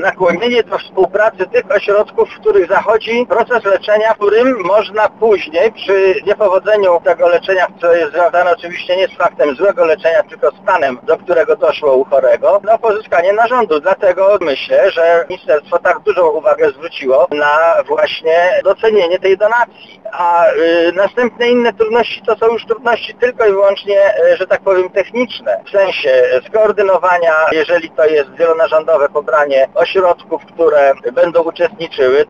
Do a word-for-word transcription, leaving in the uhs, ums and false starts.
nakłonienie do współpracy tych ośrodków, w których zachodzi proces leczenia, w którym można później przy niepowodzeniu tego leczenia, które jest związane oczywiście nie z faktem złego leczenia, tylko stanem, do którego doszło u chorego, no pozyskanie narządu. Dlatego myślę, że ministerstwo tak dużą uwagę zwróciło na właśnie docenienie tej donacji. A y, następne inne trudności to są już trudności tylko i wyłącznie, y, że tak powiem, techniczne. W sensie skoordynowania, jeżeli to jest wielonarządowe pobranie ośrodków, które będą uczestniczyły,